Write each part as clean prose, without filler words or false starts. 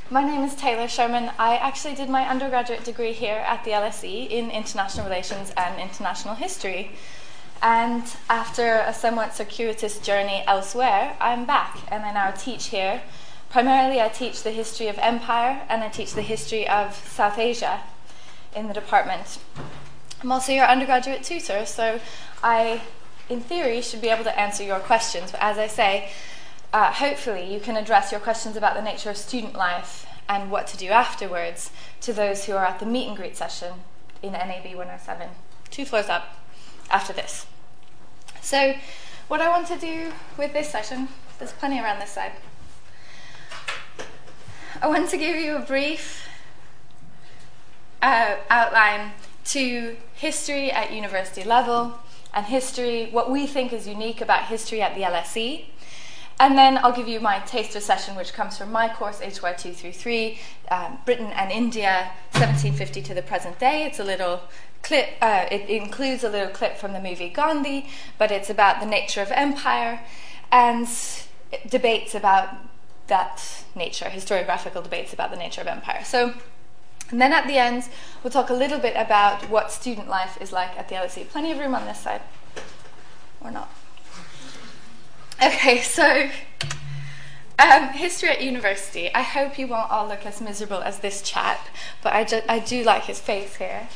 My name is Taylor Sherman. I actually did my undergraduate degree here at the LSE in International Relations and International History. And after a somewhat circuitous journey elsewhere, I'm back and I now teach here. Primarily I teach the history of empire and I teach the history of South Asia in the department. I'm also your undergraduate tutor, so I, in theory, should be able to answer your questions. But as I say, hopefully you can address your questions about the nature of student life and what to do afterwards to those who are at the meet and greet session in NAB 107, 2 floors up after this. So what I want to do with this session, there's plenty around this side. I want to give you a brief outline to history at university level and history, what we think is unique about history at the LSE. And then I'll give you my taster session, which comes from my course, HY233, Britain and India, 1750 to the present day. It's a little clip, it includes a little clip from the movie Gandhi, but it's about the nature of empire and debates about that nature, historiographical debates about the nature of empire. And then at the end, we'll talk a little bit about what student life is like at the LSE. Plenty of room on this side, or not. Okay, so history at university. I hope you won't all look as miserable as this chap, but I do like his face here.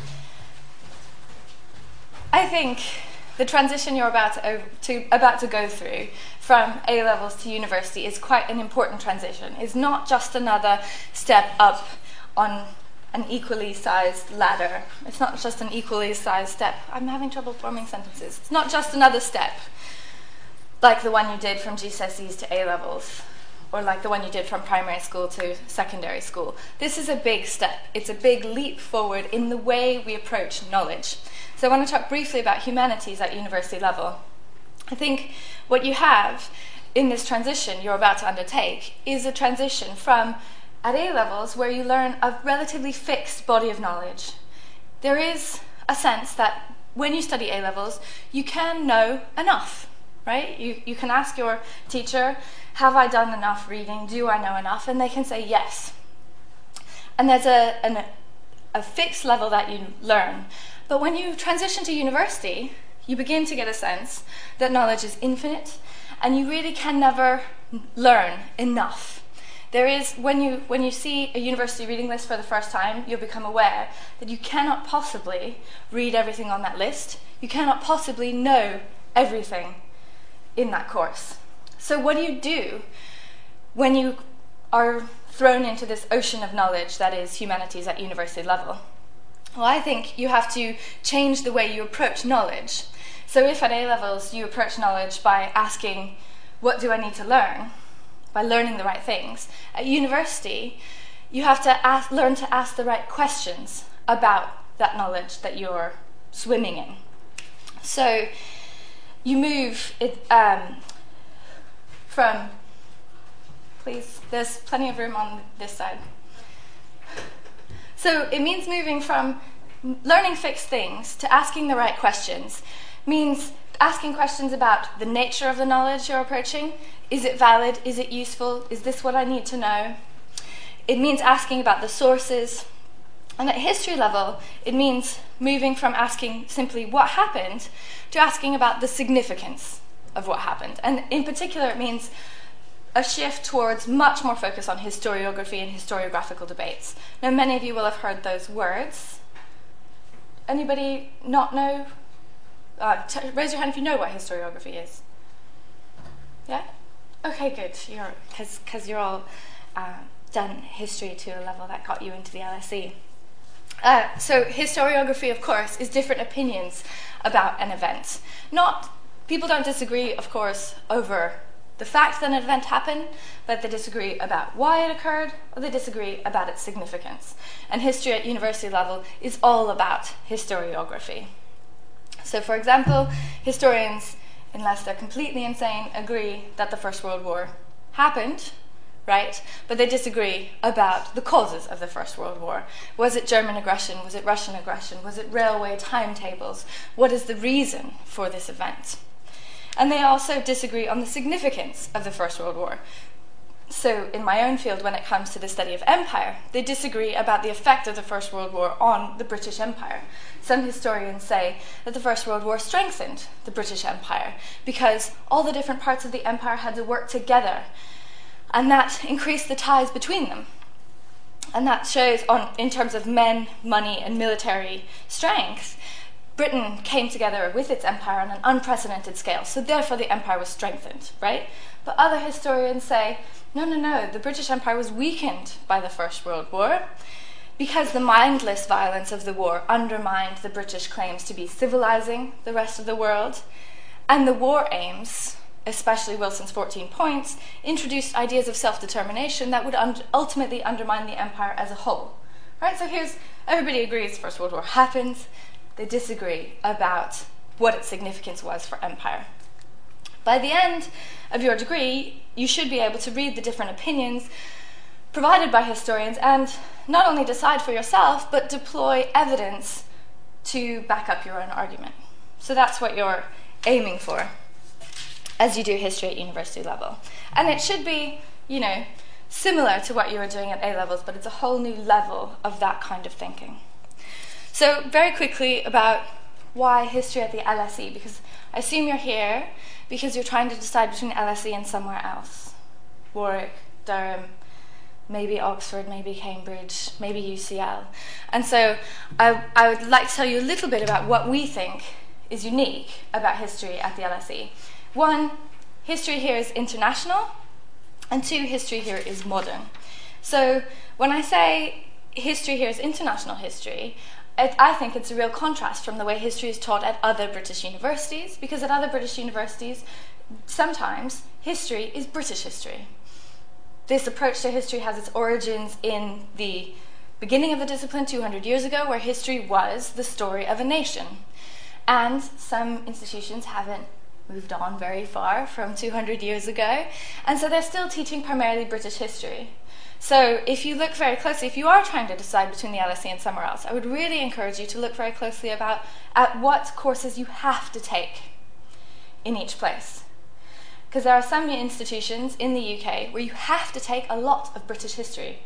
I think the transition you're about to go through from A-levels to university is quite an important transition. It's not just another step up on an equally sized ladder. It's not just an equally sized step. I'm having trouble forming sentences. It's not just another step, like the one you did from GCSEs to A-levels, or like the one you did from primary school to secondary school. This is a big step. It's a big leap forward in the way we approach knowledge. So I want to talk briefly about humanities at university level. I think what you have in this transition you're about to undertake is a transition from at A-levels where you learn a relatively fixed body of knowledge. There is a sense that when you study A-levels, you can know enough. Right? You can ask your teacher, have I done enough reading? Do I know enough? And they can say yes. And there's a fixed level that you learn. But when you transition to university, you begin to get a sense that knowledge is infinite and you really can never learn enough. There is, when you see a university reading list for the first time, you'll become aware that you cannot possibly read everything on that list. You cannot possibly know everything in that course. So what do you do when you are thrown into this ocean of knowledge that is humanities at university level? Well, I think you have to change the way you approach knowledge. So if at A-levels you approach knowledge by asking, what do I need to learn? By learning the right things. At university, you have to learn to ask the right questions about that knowledge that you're swimming in. So you move from, please, there's plenty of room on this side. So it means moving from learning fixed things to asking the right questions. Means asking questions about the nature of the knowledge you're approaching. Is it valid? Is it useful? Is this what I need to know? It means asking about the sources. And at history level, it means moving from asking simply what happened to asking about the significance of what happened. And in particular, it means a shift towards much more focus on historiography and historiographical debates. Now, many of you will have heard those words. Anybody not know? Raise your hand if you know what historiography is. Yeah? Okay, good. Because you're all done history to a level that got you into the LSE. So historiography, of course, is different opinions about an event. People don't disagree, of course, over the fact that an event happened, but they disagree about why it occurred, or they disagree about its significance. And history at university level is all about historiography. So, for example, historians, unless they're completely insane, agree that the First World War happened, right? But they disagree about the causes of the First World War. Was it German aggression? Was it Russian aggression? Was it railway timetables? What is the reason for this event? And they also disagree on the significance of the First World War. So in my own field, when it comes to the study of empire, they disagree about the effect of the First World War on the British Empire. Some historians say that the First World War strengthened the British Empire because all the different parts of the empire had to work together, and that increased the ties between them. And that shows, in terms of men, money, and military strength, Britain came together with its empire on an unprecedented scale, so therefore the empire was strengthened, right? But other historians say, no, the British Empire was weakened by the First World War because the mindless violence of the war undermined the British claims to be civilizing the rest of the world, and the war aims, especially Wilson's 14 points, introduced ideas of self-determination that would ultimately undermine the empire as a whole. Right? So everybody agrees First World War happened. They disagree about what its significance was for empire. By the end of your degree, you should be able to read the different opinions provided by historians and not only decide for yourself, but deploy evidence to back up your own argument. So that's what you're aiming for as you do history at university level. And it should be, similar to what you were doing at A-levels, but it's a whole new level of that kind of thinking. So very quickly about why history at the LSE, because I assume you're here because you're trying to decide between LSE and somewhere else. Warwick, Durham, maybe Oxford, maybe Cambridge, maybe UCL. And so I would like to tell you a little bit about what we think is unique about history at the LSE. One, history here is international, and two, history here is modern. So when I say history here is international history, I think it's a real contrast from the way history is taught at other British universities, because at other British universities, sometimes history is British history. This approach to history has its origins in the beginning of the discipline 200 years ago, where history was the story of a nation. And some institutions haven't moved on very far from 200 years ago, and so they're still teaching primarily British history. So if you look very closely, if you are trying to decide between the LSE and somewhere else, I would really encourage you to look very closely at what courses you have to take in each place. Because there are some institutions in the UK where you have to take a lot of British history.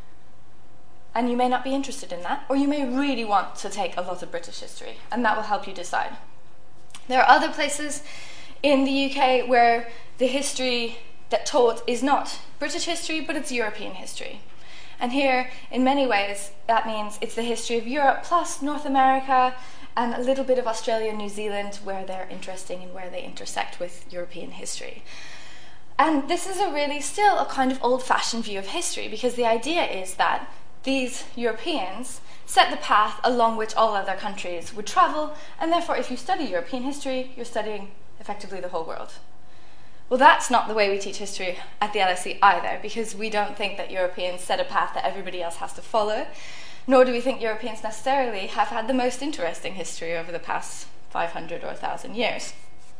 And you may not be interested in that, or you may really want to take a lot of British history, and that will help you decide. There are other places in the UK where the history that taught is not British history, but it's European history. And here, in many ways, that means it's the history of Europe plus North America and a little bit of Australia and New Zealand, where they're interesting and where they intersect with European history. And this is still a kind of old-fashioned view of history, because the idea is that these Europeans set the path along which all other countries would travel, and therefore if you study European history, you're studying effectively the whole world. Well, that's not the way we teach history at the LSE either, because we don't think that Europeans set a path that everybody else has to follow, nor do we think Europeans necessarily have had the most interesting history over the past 500 or 1,000 years.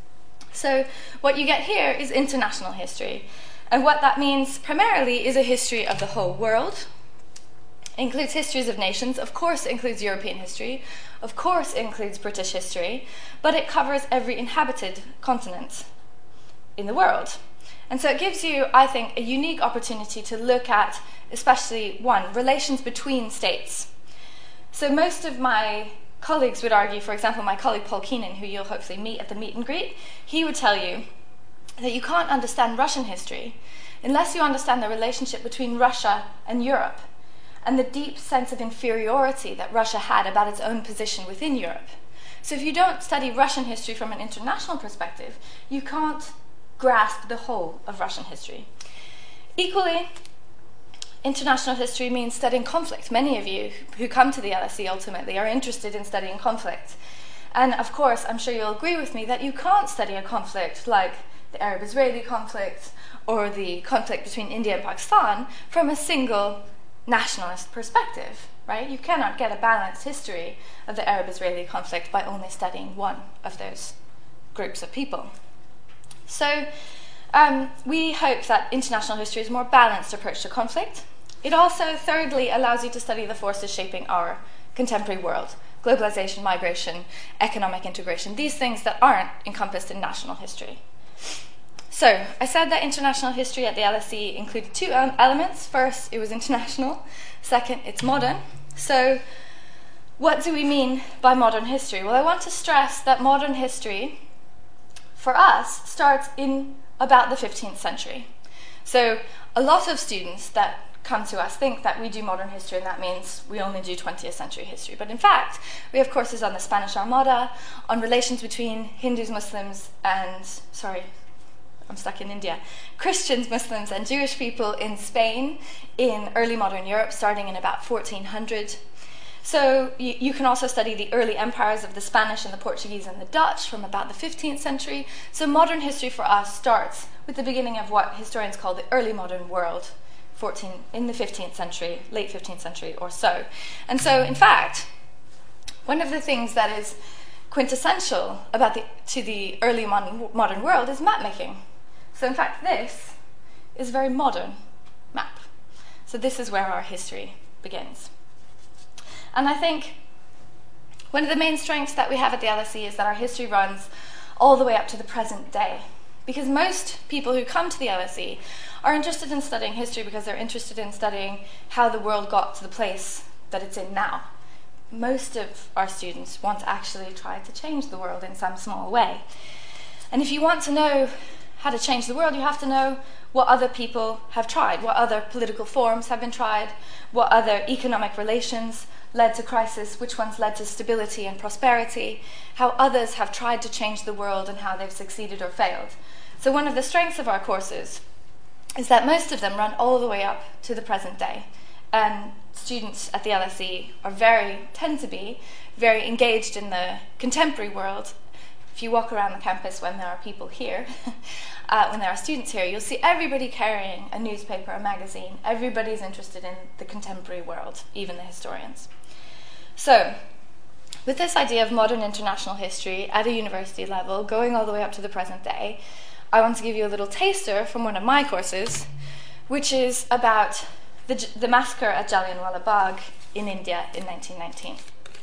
So what you get here is international history, and what that means primarily is a history of the whole world. It includes histories of nations, of course it includes European history, of course it includes British history, but it covers every inhabited continent in the world. And so it gives you, I think, a unique opportunity to look at, especially, one, relations between states. So most of my colleagues would argue, for example, my colleague Paul Keenan, who you'll hopefully meet at the meet and greet, he would tell you that you can't understand Russian history unless you understand the relationship between Russia and Europe and the deep sense of inferiority that Russia had about its own position within Europe. So if you don't study Russian history from an international perspective, you can't grasp the whole of Russian history. Equally, international history means studying conflict. Many of you who come to the LSE ultimately are interested in studying conflict. And of course, I'm sure you'll agree with me that you can't study a conflict like the Arab-Israeli conflict or the conflict between India and Pakistan from a single nationalist perspective, right? You cannot get a balanced history of the Arab-Israeli conflict by only studying one of those groups of people. So we hope that international history is a more balanced approach to conflict. It also, thirdly, allows you to study the forces shaping our contemporary world: globalization, migration, economic integration, these things that aren't encompassed in national history. So, I said that international history at the LSE included two elements. First, it was international. Second, it's modern. So, what do we mean by modern history? Well, I want to stress that modern history, for us, starts in about the 15th century. So, a lot of students that come to us think that we do modern history and that means we only do 20th century history. But in fact, we have courses on the Spanish Armada, on relations between Hindus, Muslims, and, I'm stuck in India, Christians, Muslims, and Jewish people in Spain in early modern Europe, starting in about 1400. So you can also study the early empires of the Spanish and the Portuguese and the Dutch from about the 15th century. So modern history for us starts with the beginning of what historians call the early modern world, in the 15th century, late 15th century or so. And so, in fact, one of the things that is quintessential to the early modern world is map making. So in fact, this is a very modern map. So this is where our history begins. And I think one of the main strengths that we have at the LSE is that our history runs all the way up to the present day. Because most people who come to the LSE are interested in studying history because they're interested in studying how the world got to the place that it's in now. Most of our students want to actually try to change the world in some small way. And if you want to know how to change the world, you have to know what other people have tried, what other political forms have been tried, what other economic relations led to crisis, which ones led to stability and prosperity, how others have tried to change the world and how they've succeeded or failed. So one of the strengths of our courses is that most of them run all the way up to the present day. And students at the LSE tend to be very engaged in the contemporary world. If you walk around the campus when there are people here, when there are students here, you'll see everybody carrying a newspaper, a magazine. Everybody's interested in the contemporary world, even the historians. So, with this idea of modern international history at a university level, going all the way up to the present day, I want to give you a little taster from one of my courses, which is about the massacre at Jallianwala Bagh in India in 1919.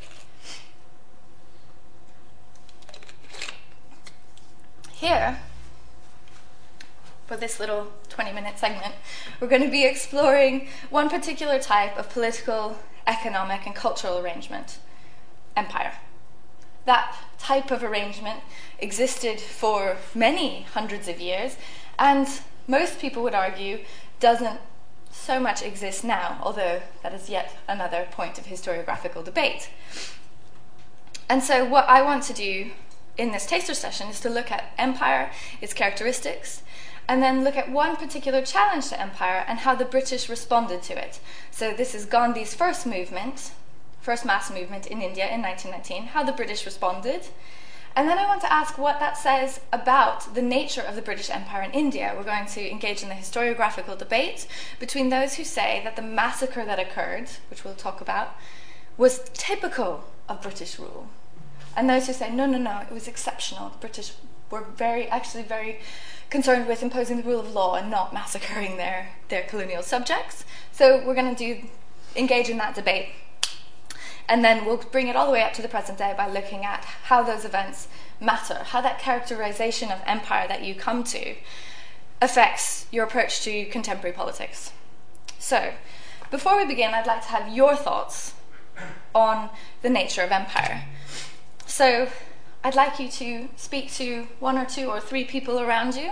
Here, for this little 20-minute segment, we're going to be exploring one particular type of political, economic, and cultural arrangement: empire. That type of arrangement existed for many hundreds of years, and most people would argue doesn't so much exist now, although that is yet another point of historiographical debate. And so what I want to do in this taster session is to look at empire, its characteristics, and then look at one particular challenge to empire and how the British responded to it. So this is Gandhi's first mass movement in India in 1919, how the British responded. And then I want to ask what that says about the nature of the British Empire in India. We're going to engage in the historiographical debate between those who say that the massacre that occurred, which we'll talk about, was typical of British rule, and those who say, no, it was exceptional. The British were very concerned with imposing the rule of law and not massacring their colonial subjects. So we're going to engage in that debate. And then we'll bring it all the way up to the present day by looking at how those events matter, how that characterization of empire that you come to affects your approach to contemporary politics. So, before we begin, I'd like to have your thoughts on the nature of empire. So, I'd like you to speak to one or two or three people around you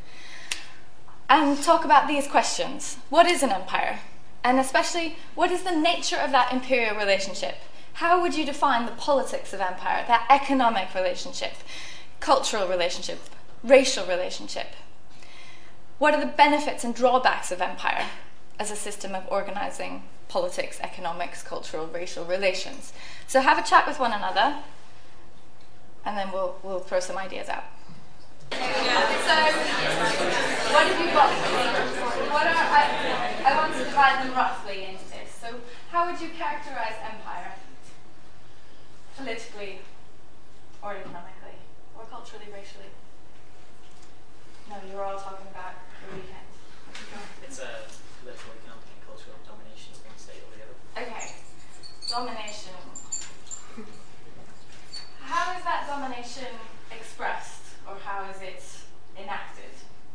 and talk about these questions. What is an empire? And especially, what is the nature of that imperial relationship? How would you define the politics of empire, that economic relationship, cultural relationship, racial relationship? What are the benefits and drawbacks of empire as a system of organizing politics, economics, cultural, racial relations? So have a chat with one another, and then we'll throw some ideas out. So, what have you got for me? I want to divide them roughly into this. So, how would you characterize empire? Politically, or economically, or culturally, racially? No, you're all talking about the weekend. It's a political, economic, and cultural domination of one state over the other. Okay, domination. How is that domination expressed, or how is it enacted?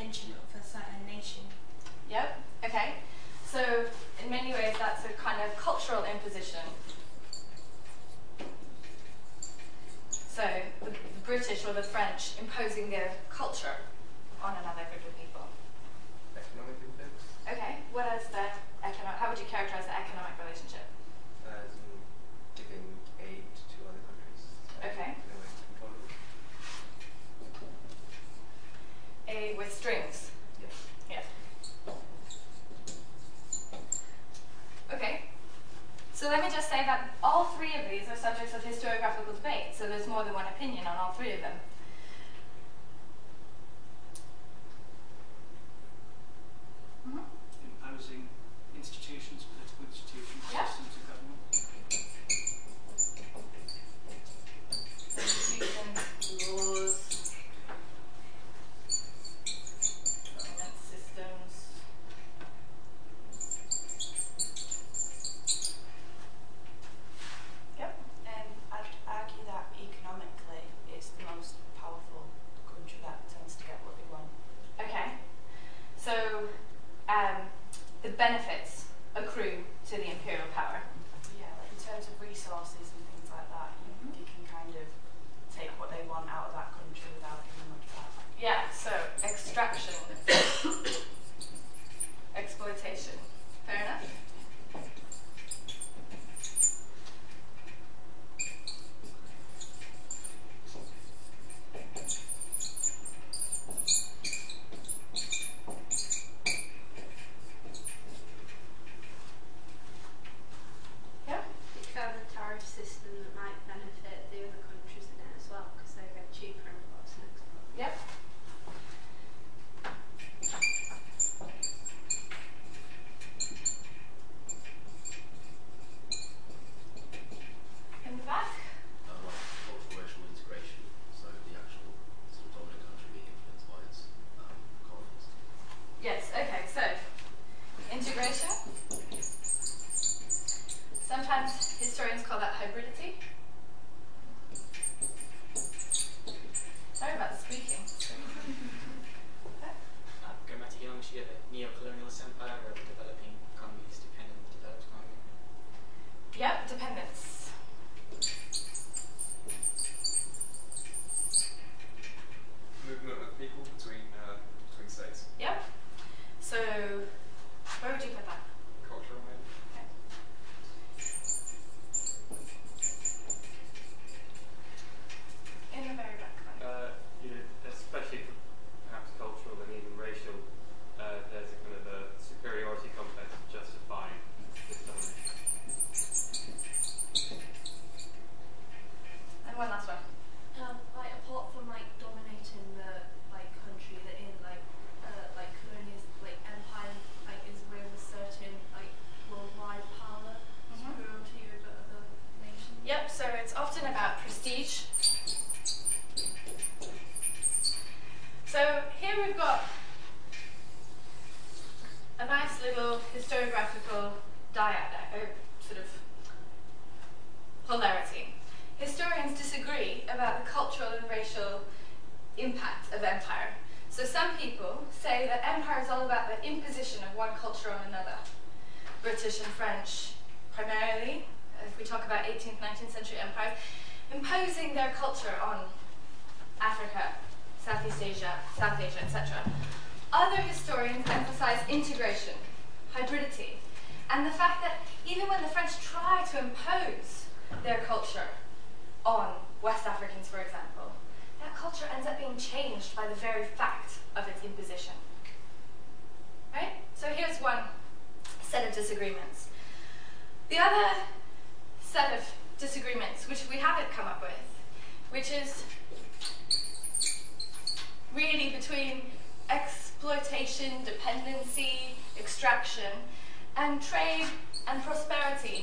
intention of a certain nation. Yep, okay. So in many ways that's a kind of cultural imposition. So the British or the French imposing their culture on another group of people. Economic influence. Okay, what is the how would you characterize the economic relationship? As in giving aid to other countries. Okay. In a way to control it. A with strings. Yes. Yeah. Okay. So let me just say that all three of these are subjects of historiographical debate, so there's more than one opinion on all three of them. Imposing institutions, political institutions, Yeah. systems of government. Institutions, laws, government systems. Yep. And I'd argue that economically it's the most powerful country that tends to get what they want. Okay. So the benefits accrue to the imperial power. Yeah, like in terms of resources and things like that, you can kind of take what they want out of that country without giving much back. Yeah, so extraction, exploitation. Fair enough? Yeah? You could have a tariff system that might benefit the other countries in it as well, because they get cheaper imports and exports. Yep. In the back? Cultural racial integration, so the actual sort of dominant country being influenced by its colonies. Yes, okay, so integration. Sometimes historians call that hybridity. Sorry about the squeaking. Going back to economics, you get a neo-colonialist empire where the developing economy is dependent on the developed economy. Yep, dependence. Movement of people between states. Yep. So, where would you put that? Cultural maybe. Okay. In the very back one. Especially perhaps cultural and even racial, there's a kind of a superiority complex justifying this domination. And one last one. Like apart from like dominating the like country that in like colonies like empire like is with a certain like worldwide power superiority over other nations. Yep, so it's often about prestige. So here we've got a nice little historiographical sort of polarity. Historians disagree about the cultural and racial impact of empire. So some people say that empire is all about the imposition of one culture on another. British and French primarily, if we talk about 18th, 19th century empires, imposing their culture on Africa, Southeast Asia, South Asia, etc. Other historians emphasize integration, hybridity, and the fact that even when the French try to impose their culture on West Africans, for example, that culture ends up being changed by the very fact of its imposition. Right? So here's one set of disagreements. The other set of disagreements, which we haven't come up with, which is really between exploitation, dependency, extraction, and trade and prosperity.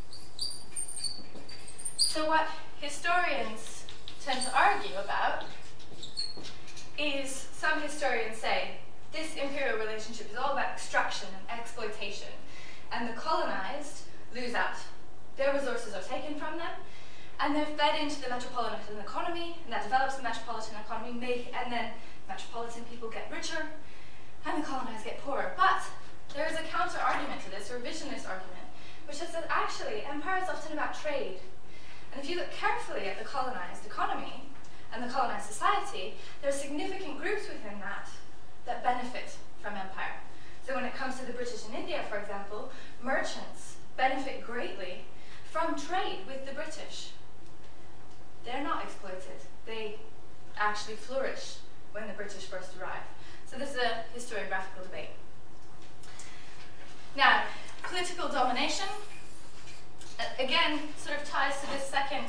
So what historians tend to argue about is, some historians say, this imperial relationship is all about extraction and exploitation, and the colonized lose out. Their resources are taken from them, and they're fed into the metropolitan economy, and that develops the metropolitan economy, and then metropolitan people get richer, poorer. But there is a counter-argument to this, a revisionist argument, which says that actually empire is often about trade. And if you look carefully at the colonized economy and the colonized society, there are significant groups within that that benefit from empire. So when it comes to the British in India, for example, merchants benefit greatly from trade with the British. They're not exploited. They actually flourish when the British first arrive. So this is a historiographical debate. Now, political domination, again, sort of ties to this second,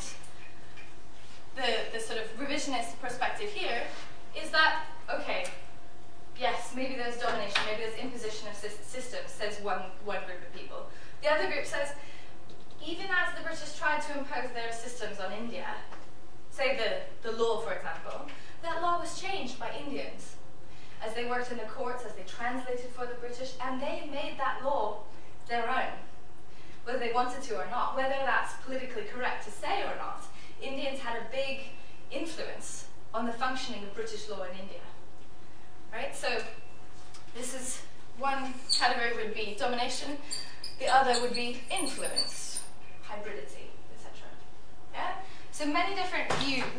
the sort of revisionist perspective here, is that, okay, yes, maybe there's domination, maybe there's imposition of systems, says one group of people. The other group says, even as the British tried to impose their systems on India, say the law, for example, that law was changed by Indians as they worked in the courts, as they translated for the British, and they made that law their own, whether they wanted to or not, whether that's politically correct to say or not. Indians had a big influence on the functioning of British law in India. Right? So this is one category would be domination, the other would be influence, hybridity, etc. Yeah? So many different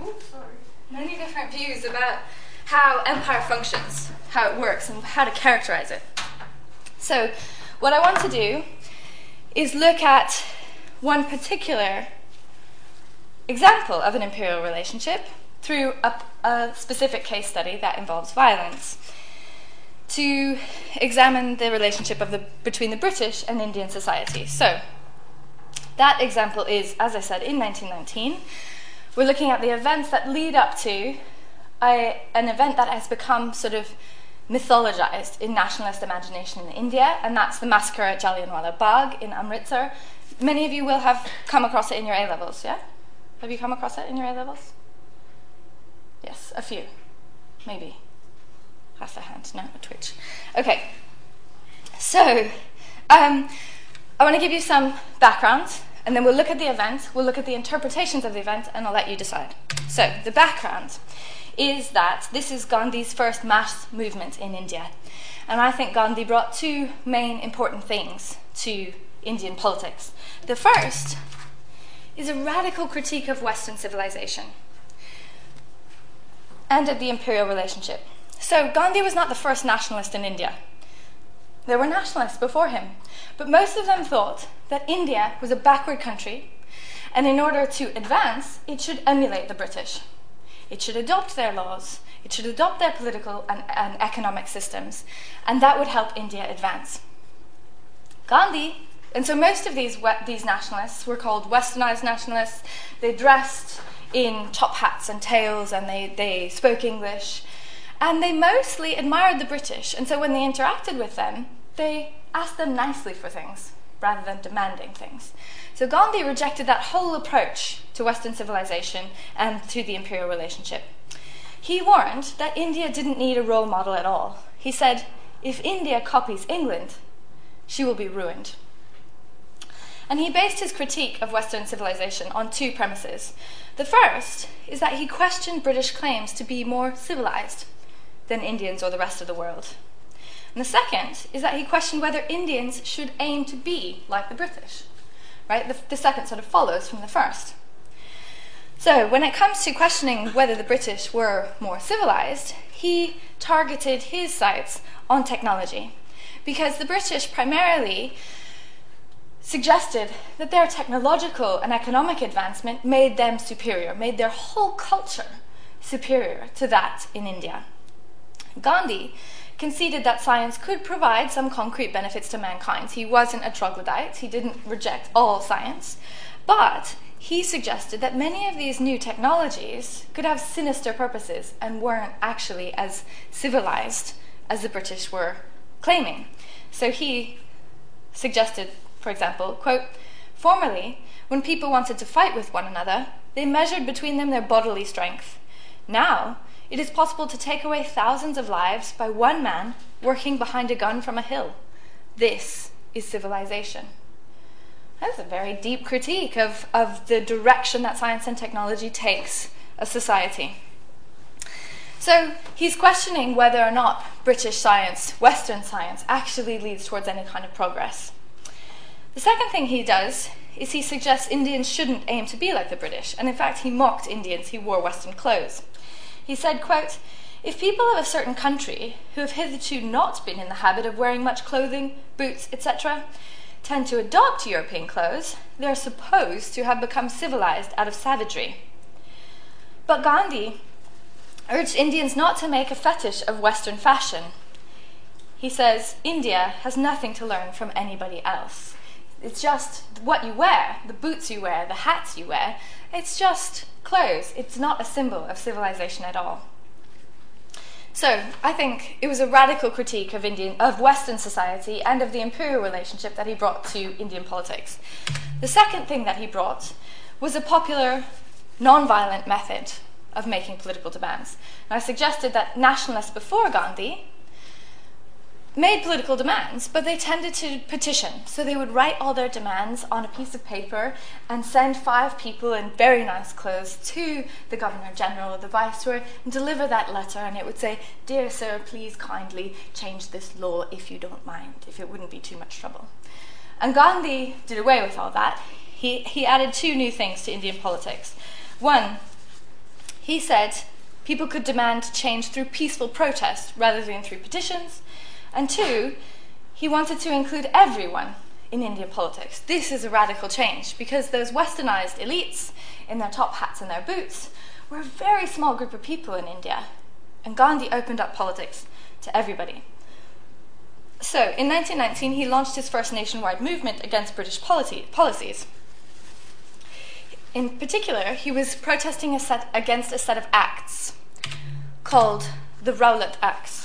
views about how empire functions, how it works, and how to characterize it. So what I want to do is look at one particular example of an imperial relationship through a specific case study that involves violence, to examine the relationship between the British and Indian society. So that example is, as I said, in 1919. We're looking at the events that lead up to an event that has become sort of mythologized in nationalist imagination in India, and that's the massacre at Jallianwala Bagh in Amritsar. Many of you will have come across it in your A-levels, yeah? Have you come across it in your A-levels? Yes, a few. Maybe. Half a hand, no, a twitch. Okay. So, I want to give you some background, and then we'll look at the event, we'll look at the interpretations of the event, and I'll let you decide. So, the background is that this is Gandhi's first mass movement in India. And I think Gandhi brought two main important things to Indian politics. The first is a radical critique of Western civilization and of the imperial relationship. So Gandhi was not the first nationalist in India. There were nationalists before him, but most of them thought that India was a backward country, and in order to advance, it should emulate the British. It should adopt their laws, it should adopt their political and economic systems, and that would help India advance. Gandhi, and so most of these nationalists were called westernized nationalists. They dressed in top hats and tails, and they spoke English, and they mostly admired the British, and so when they interacted with them, they asked them nicely for things, rather than demanding things. So Gandhi rejected that whole approach to Western civilization and to the imperial relationship. He warned that India didn't need a role model at all. He said, if India copies England, she will be ruined. And he based his critique of Western civilization on two premises. The first is that he questioned British claims to be more civilized than Indians or the rest of the world. And the second is that he questioned whether Indians should aim to be like the British. Right? The second sort of follows from the first. So when it comes to questioning whether the British were more civilized, he targeted his sights on technology, because the British primarily suggested that their technological and economic advancement made them superior, made their whole culture superior to that in India. Gandhi conceded that science could provide some concrete benefits to mankind. He wasn't a troglodyte, he didn't reject all science, but he suggested that many of these new technologies could have sinister purposes and weren't actually as civilized as the British were claiming. So he suggested, for example, quote, formerly, when people wanted to fight with one another, they measured between them their bodily strength. Now, it is possible to take away thousands of lives by one man working behind a gun from a hill. This is civilization. That's a very deep critique of the direction that science and technology takes a society. So he's questioning whether or not British science, Western science, actually leads towards any kind of progress. The second thing he does is he suggests Indians shouldn't aim to be like the British, and in fact he mocked Indians who wore Western clothes. He said, quote, "If people of a certain country who have hitherto not been in the habit of wearing much clothing, boots, etc., tend to adopt European clothes, they are supposed to have become civilized out of savagery." But Gandhi urged Indians not to make a fetish of Western fashion. He says, India has nothing to learn from anybody else. It's just what you wear, the boots you wear, the hats you wear. It's just clothes. It's not a symbol of civilization at all. So I think it was a radical critique of Western society and of the imperial relationship that he brought to Indian politics. The second thing that he brought was a popular, non-violent method of making political demands. And I suggested that nationalists before Gandhi made political demands, but they tended to petition. So they would write all their demands on a piece of paper and send 5 people in very nice clothes to the Governor-General or the Viceroy and deliver that letter, and it would say, "Dear sir, please kindly change this law if you don't mind, if it wouldn't be too much trouble." And Gandhi did away with all that. He added 2 new things to Indian politics. One, he said people could demand change through peaceful protest rather than through petitions. And 2, he wanted to include everyone in Indian politics. This is a radical change because those westernized elites in their top hats and their boots were a very small group of people in India. And Gandhi opened up politics to everybody. So in 1919, he launched his first nationwide movement against British policies. In particular, he was protesting against a set of acts called the Rowlatt Acts.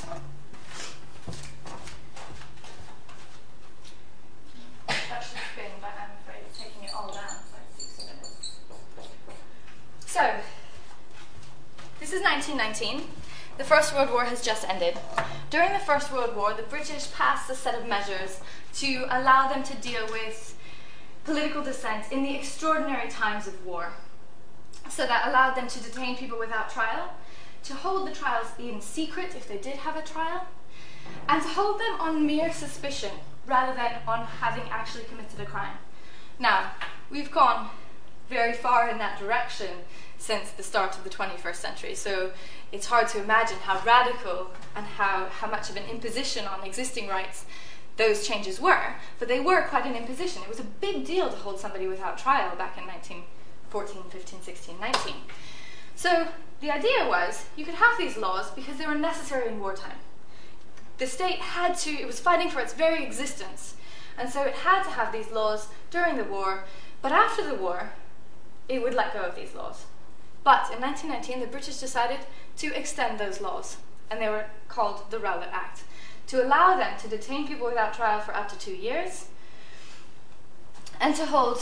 That should spin, but I'm afraid of taking it all down for 6 minutes. So, this is 1919. The First World War has just ended. During the First World War, the British passed a set of measures to allow them to deal with political dissent in the extraordinary times of war. So that allowed them to detain people without trial, to hold the trials in secret if they did have a trial, and to hold them on mere suspicion rather than on having actually committed a crime. Now, we've gone very far in that direction since the start of the 21st century, so it's hard to imagine how radical and how much of an imposition on existing rights those changes were, but they were quite an imposition. It was a big deal to hold somebody without trial back in 1914, 15, 16, 19. So the idea was you could have these laws because they were necessary in wartime. The state had to, it was fighting for its very existence, and so it had to have these laws during the war, but after the war, it would let go of these laws. But in 1919, the British decided to extend those laws, and they were called the Rowlatt Act, to allow them to detain people without trial for up to 2 years, and to hold,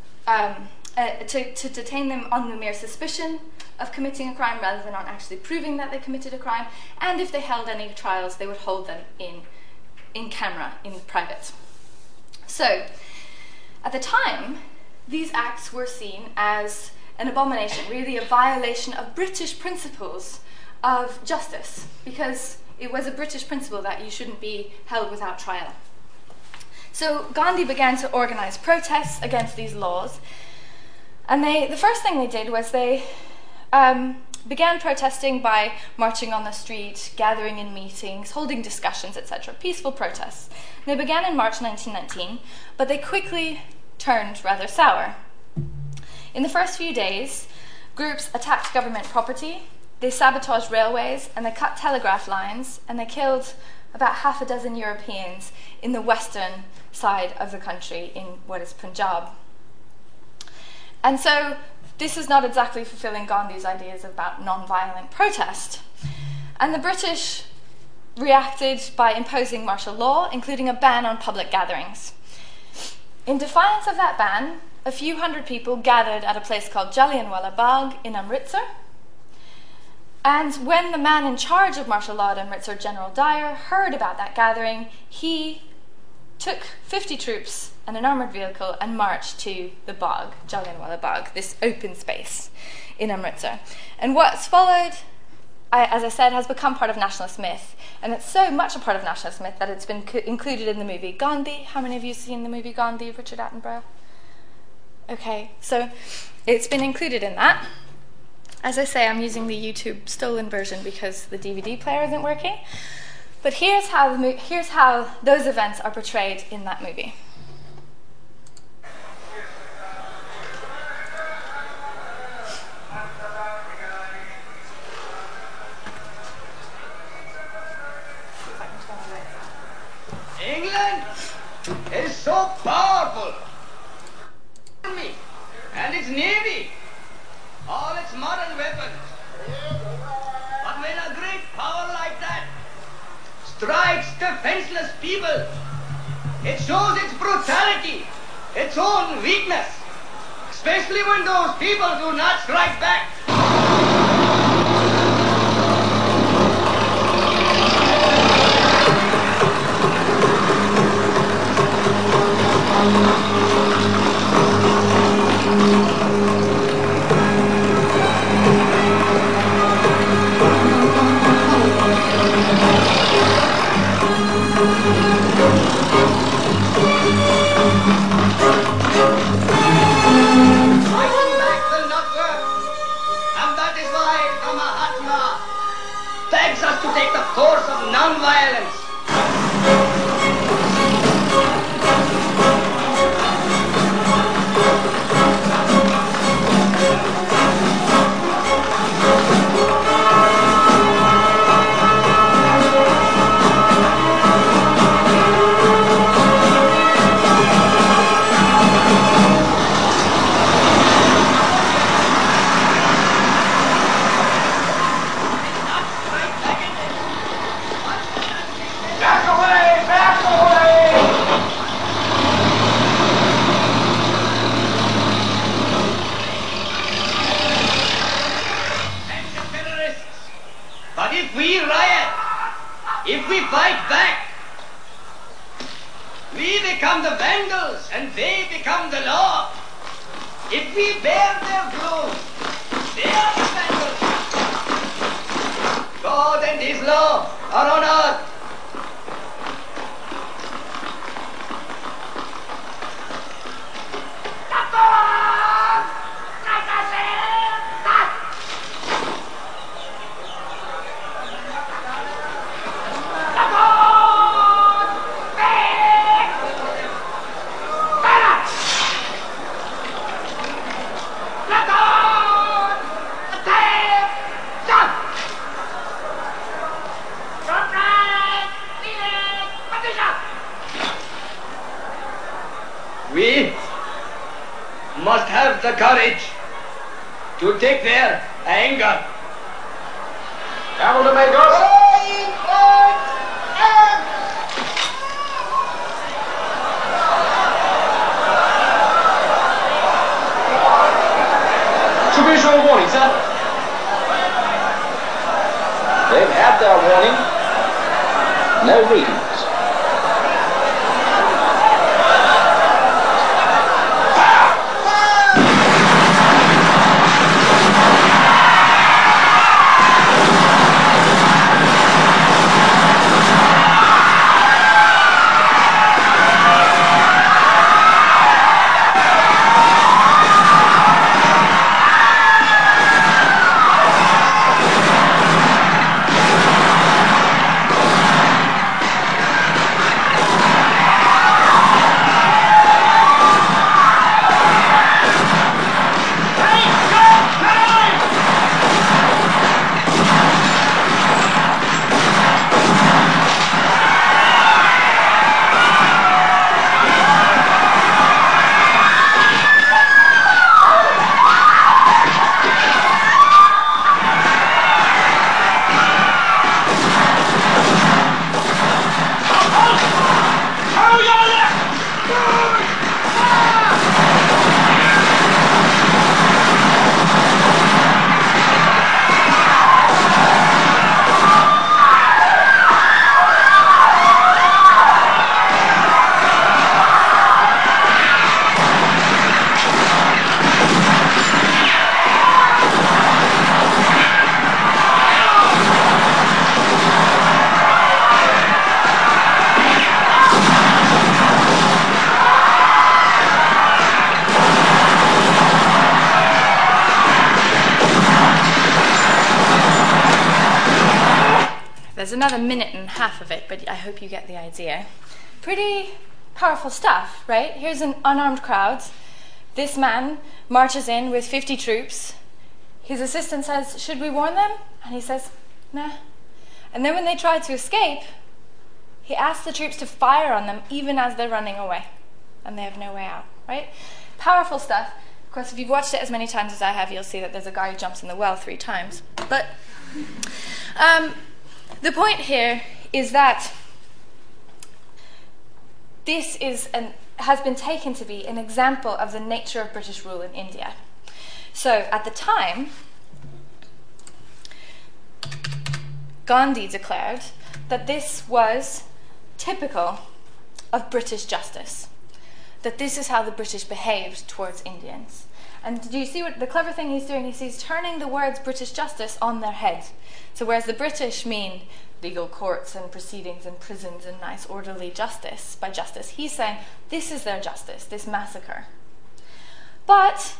to detain them on the mere suspicion of committing a crime rather than on actually proving that they committed a crime, and if they held any trials, they would hold them in camera, in private. So, at the time, these acts were seen as an abomination, really a violation of British principles of justice, because it was a British principle that you shouldn't be held without trial. So Gandhi began to organize protests against these laws, and the first thing they did was they began protesting by marching on the street, gathering in meetings, holding discussions, etc., peaceful protests. They began in March 1919, but they quickly turned rather sour. In the first few days, groups attacked government property, they sabotaged railways, and they cut telegraph lines, and they killed about 6 Europeans in the western side of the country, in what is Punjab. And so this is not exactly fulfilling Gandhi's ideas about non-violent protest. And the British reacted by imposing martial law, including a ban on public gatherings. In defiance of that ban, a few hundred people gathered at a place called Jallianwala Bagh in Amritsar. And when the man in charge of martial law at Amritsar, General Dyer, heard about that gathering, he took 50 troops and an armoured vehicle and marched to the Bagh, Jallianwala Bagh, this open space in Amritsar. And what's followed as I said, has become part of nationalist myth. And it's so much a part of nationalist myth that it's been included in the movie Gandhi. How many of you have seen the movie Gandhi, Richard Attenborough? Okay, so it's been included in that. As I say, I'm using the YouTube stolen version because the DVD player isn't working. But here's how those events are portrayed in that movie. England is so powerful. Army and its navy, all its modern weapons. But when a great power like that strikes defenseless people, it shows its brutality, its own weakness, especially when those people do not strike back. To take the course of non-violence. If we fight back, we become the vandals and they become the law. If we bear their blows, they are the vandals. God and His law are on earth. We must have the courage to take their anger. Camel to make us. Should we issue a warning, sir? They've had their warning. No readings. another minute and a half of it, but I hope you get the idea. Pretty powerful stuff, right? Here's an unarmed crowd. This man marches in with 50 troops. His assistant says, "Should we warn them?" And he says, "Nah." And then when they try to escape, he asks the troops to fire on them even as they're running away. And they have no way out, right? Powerful stuff. Of course, if you've watched it as many times as I have, you'll see that there's a guy who jumps in the well 3 times. But the point here is that this has been taken to be an example of the nature of British rule in India. So at the time, Gandhi declared that this was typical of British justice, that this is how the British behaved towards Indians. And do you see what the clever thing he's doing? He's turning the words British justice on their head. So whereas the British mean legal courts and proceedings and prisons and nice orderly justice, by justice, he's saying this is their justice, this massacre. But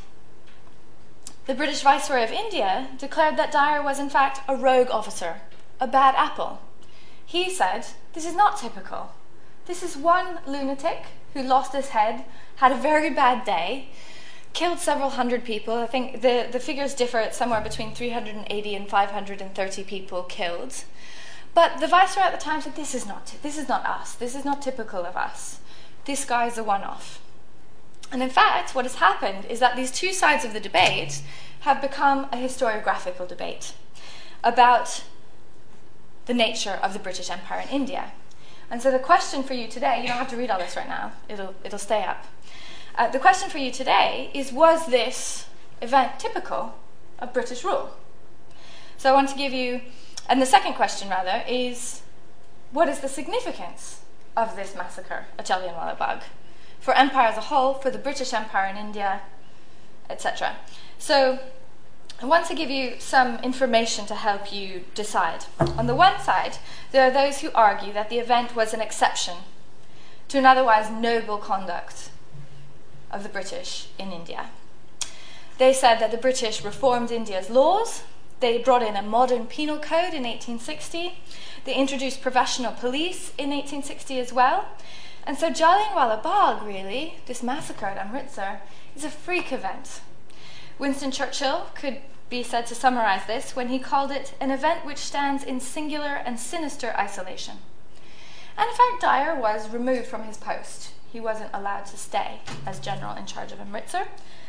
the British Viceroy of India declared that Dyer was in fact a rogue officer, a bad apple. He said, this is not typical. This is one lunatic who lost his head, had a very bad day, killed several hundred people. I think the figures differ. It's somewhere between 380 and 530 people killed. But the Viceroy at the time said, this is not us. This is not typical of us. This guy's a one-off. And in fact, what has happened is that these two sides of the debate have become a historiographical debate about the nature of the British Empire in India. And so the question for you today, you don't have to read all this right now, it'll stay up. The question for you today is, was this event typical of British rule? So I want to give you, and the second question rather, is what is the significance of this massacre at Jallianwala Bagh for empire as a whole, for the British Empire in India, etc. So I want to give you some information to help you decide. On the one side, there are those who argue that the event was an exception to an otherwise noble conduct of the British in India. They said that the British reformed India's laws, they brought in a modern penal code in 1860, they introduced professional police in 1860 as well, and so Jallianwala Bagh, really, this massacre at Amritsar, is a freak event. Winston Churchill could be said to summarize this when he called it an event which stands in singular and sinister isolation. And in fact, Dyer was removed from his post. He wasn't allowed to stay as general in charge of Amritsar.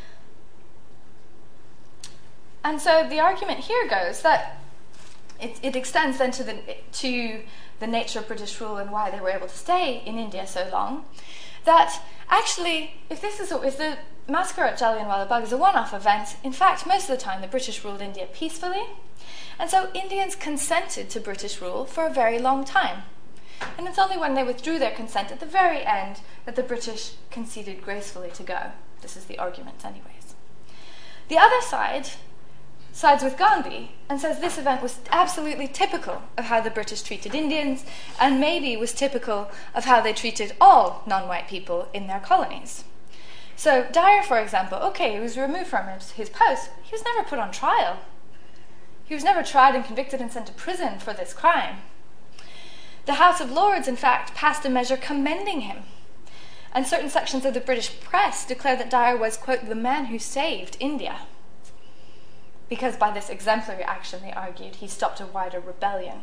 And so the argument here goes that it extends then to the nature of British rule and why they were able to stay in India so long, that actually, if the massacre at Jallianwala Bagh is a one-off event, in fact, most of the time the British ruled India peacefully, and so Indians consented to British rule for a very long time. And it's only when they withdrew their consent at the very end that the British conceded gracefully to go. This is the argument anyways. The other side sides with Gandhi and says this event was absolutely typical of how the British treated Indians, and maybe was typical of how they treated all non-white people in their colonies. So Dyer, for example, okay, he was removed from his post. He was never put on trial. He was never tried and convicted and sent to prison for this crime. The House of Lords, in fact, passed a measure commending him. And certain sections of the British press declared that Dyer was, quote, the man who saved India. Because by this exemplary action, they argued, he stopped a wider rebellion.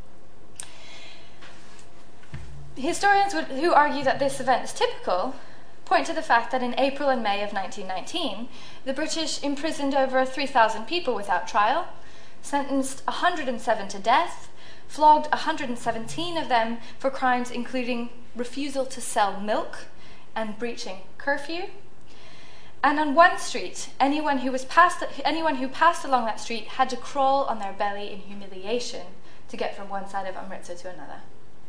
Historians who argue that this event is typical point to the fact that in April and May of 1919, the British imprisoned over 3,000 people without trial, sentenced 107 to death, flogged 117 of them for crimes including refusal to sell milk and breaching curfew. And on one street, anyone who passed along that street had to crawl on their belly in humiliation to get from one side of Amritsar to another.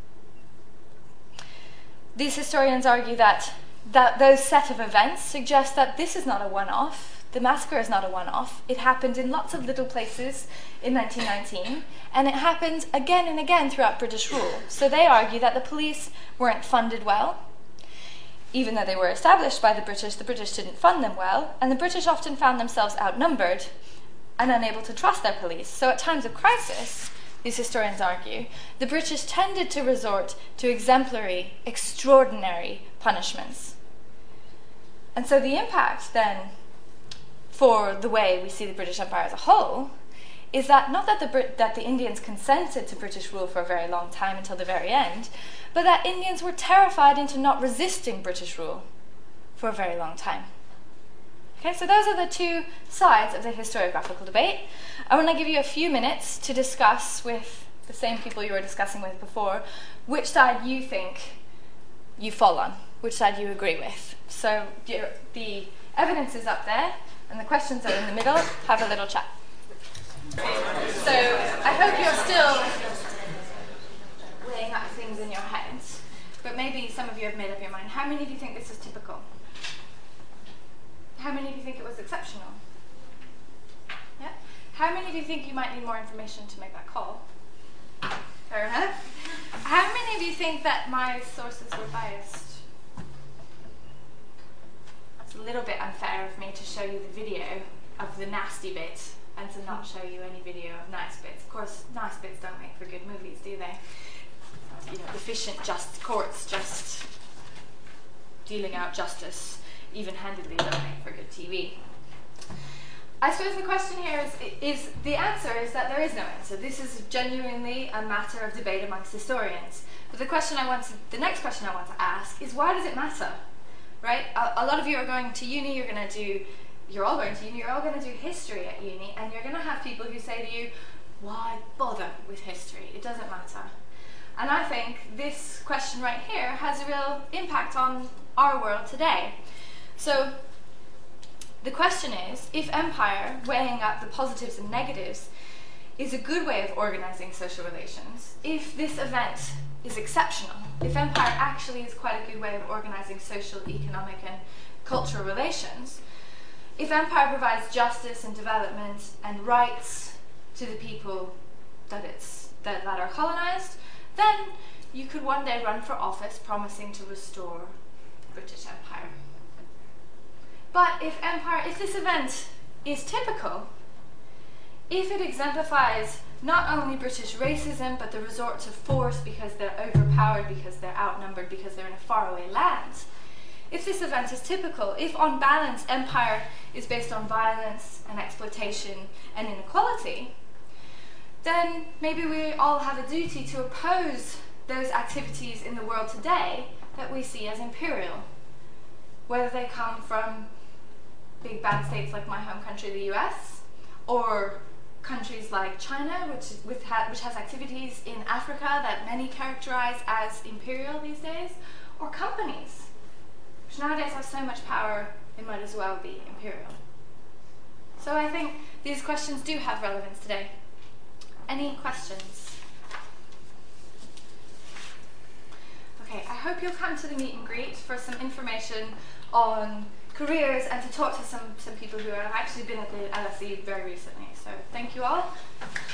These historians argue that those set of events suggest that this is not a one-off. The massacre is not a one-off. It happened in lots of little places in 1919, and it happened again and again throughout British rule. So they argue that the police weren't funded well. Even though they were established by the British didn't fund them well, and the British often found themselves outnumbered and unable to trust their police. So at times of crisis, these historians argue, the British tended to resort to exemplary, extraordinary punishments. And so the impact then for the way we see the British Empire as a whole is that not that the Indians consented to British rule for a very long time until the very end, but that Indians were terrified into not resisting British rule for a very long time. Okay, so those are the two sides of the historiographical debate. I want to give you a few minutes to discuss with the same people you were discussing with before which side you think you fall on, which side you agree with. So the evidence is up there, and the questions are in the middle. Have a little chat. So I hope you're still weighing up things in your heads, but maybe some of you have made up your mind. How many of you think this is typical? How many of you think it was exceptional? Yeah? How many of you think you might need more information to make that call? Fair enough. How many of you think that my sources were biased? It's a little bit unfair of me to show you the video of the nasty bit and to not show you any video of nice bits. Of course, nice bits don't make for good movies, do they? You know, efficient, just courts just dealing out justice even-handedly don't make for good TV. I suppose the question here is the answer is that there is no answer. This is genuinely a matter of debate amongst historians. But the next question I want to ask is, why does it matter? Right? A lot of you are going to uni, you're all going to do history at uni, and you're going to have people who say to you, why bother with history? It doesn't matter. And I think this question right here has a real impact on our world today. So the question is, if empire, weighing up the positives and negatives, is a good way of organizing social relations, if this event is exceptional, if empire actually is quite a good way of organizing social, economic, and cultural relations, if empire provides justice and development and rights to the people that are colonized, then you could one day run for office promising to restore British Empire. But if this event is typical, if it exemplifies not only British racism, but the resort to force because they're overpowered, because they're outnumbered, because they're in a faraway land, if this event is typical, if on balance empire is based on violence and exploitation and inequality, then maybe we all have a duty to oppose those activities in the world today that we see as imperial, whether they come from big bad states like my home country, the US, or countries like China, which has activities in Africa that many characterize as imperial these days, or companies, which nowadays have so much power, they might as well be imperial. So I think these questions do have relevance today. Any questions? Okay, I hope you'll come to the meet and greet for some information on careers and to talk to some people who have actually been at the LSE very recently. So thank you all.